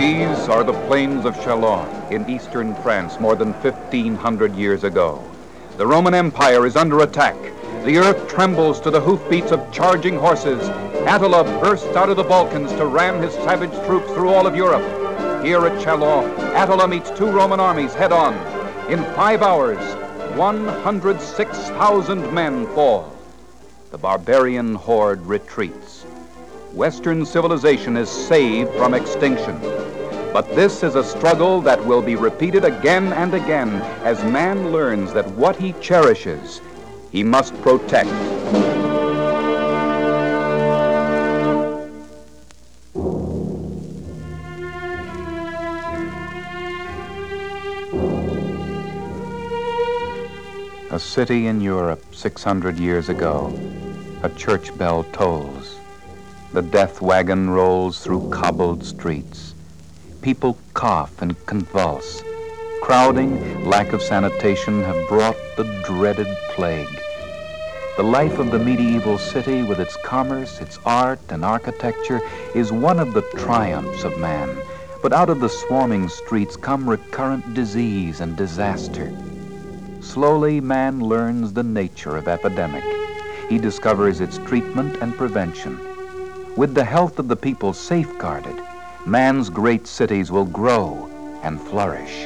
These are the plains of Chalon in eastern France more than 1,500 years ago. The Roman Empire is under attack. The earth trembles to the hoofbeats of charging horses. Attila bursts out of the Balkans to ram his savage troops through all of Europe. Here at Chalon, Attila meets two Roman armies head-on. In 5 hours, 106,000 men fall. The barbarian horde retreats. Western civilization is saved from extinction. But this is a struggle that will be repeated again and again as man learns that what he cherishes, he must protect. A city in Europe 600 years ago. A church bell tolls. The death wagon rolls through cobbled streets. People cough and convulse. Crowding, lack of sanitation have brought the dreaded plague. The life of the medieval city with its commerce, its art and architecture is one of the triumphs of man. But out of the swarming streets come recurrent disease and disaster. Slowly, man learns the nature of epidemic. He discovers its treatment and prevention. With the health of the people safeguarded, man's great cities will grow and flourish.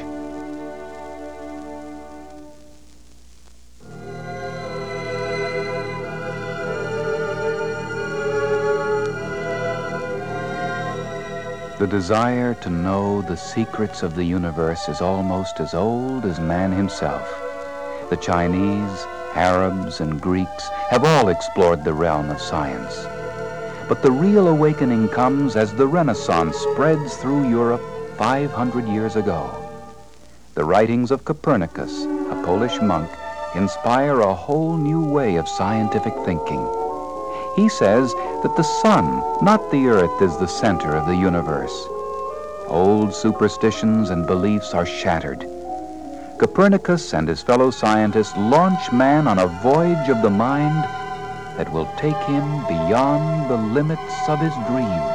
The desire to know the secrets of the universe is almost as old as man himself. The Chinese, Arabs, and Greeks have all explored the realm of science. But the real awakening comes as the Renaissance spreads through Europe 500 years ago. The writings of Copernicus, a Polish monk, inspire a whole new way of scientific thinking. He says that the sun, not the earth, is the center of the universe. Old superstitions and beliefs are shattered. Copernicus and his fellow scientists launch man on a voyage of the mind that will take him beyond the limits of his dreams.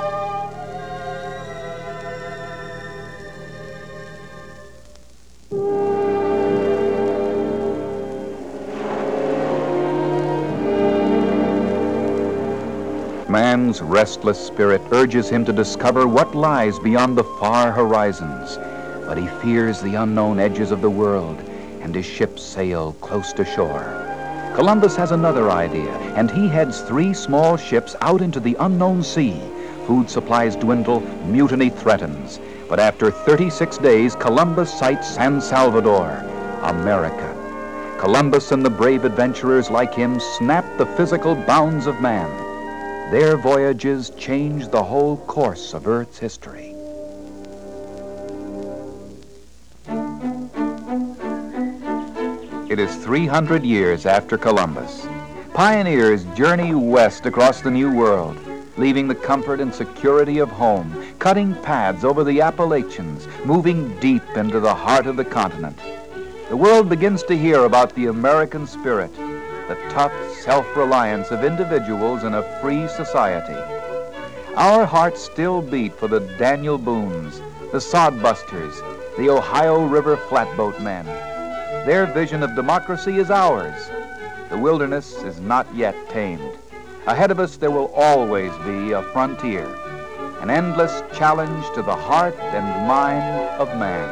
Man's restless spirit urges him to discover what lies beyond the far horizons, but he fears the unknown edges of the world, and his ships sail close to shore. Columbus has another idea, and he heads 3 small ships out into the unknown sea. Food supplies dwindle, mutiny threatens. But after 36 days, Columbus sights San Salvador, America. Columbus and the brave adventurers like him snap the physical bounds of man. Their voyages change the whole course of Earth's history. It is 300 years after Columbus. Pioneers journey west across the New World, leaving the comfort and security of home, cutting paths over the Appalachians, moving deep into the heart of the continent. The world begins to hear about the American spirit, the tough self-reliance of individuals in a free society. Our hearts still beat for the Daniel Boones, the Sodbusters, the Ohio River flatboat men. Their vision of democracy is ours. The wilderness is not yet tamed. Ahead of us there will always be a frontier, an endless challenge to the heart and mind of man.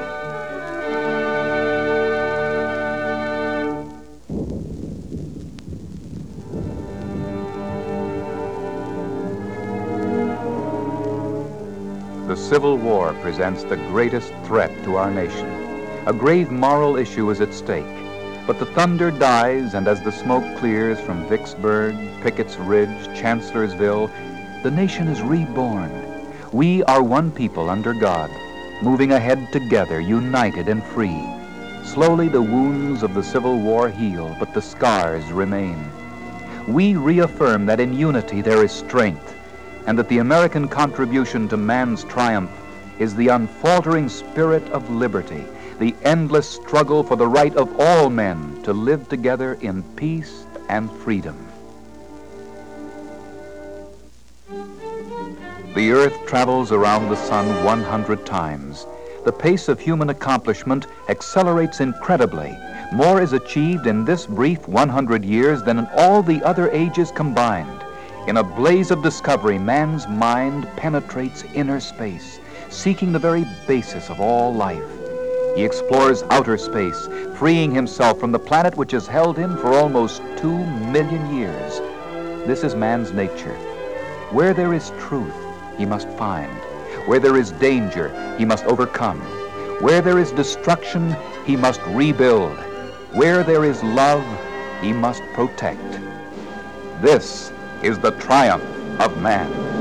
The Civil War presents the greatest threat to our nation. A grave moral issue is at stake, but the thunder dies, and as the smoke clears from Vicksburg, Pickett's Ridge, Chancellorsville, the nation is reborn. We are one people under God, moving ahead together, united and free. Slowly the wounds of the Civil War heal, but the scars remain. We reaffirm that in unity there is strength, and that the American contribution to man's triumph is the unfaltering spirit of liberty, the endless struggle for the right of all men to live together in peace and freedom. The Earth travels around the sun 100 times. The pace of human accomplishment accelerates incredibly. More is achieved in this brief 100 years than in all the other ages combined. In a blaze of discovery, man's mind penetrates inner space, seeking the very basis of all life. He explores outer space, freeing himself from the planet which has held him for almost 2 million years. This is man's nature. Where there is truth, he must find. Where there is danger, he must overcome. Where there is destruction, he must rebuild. Where there is love, he must protect. This is the triumph of man.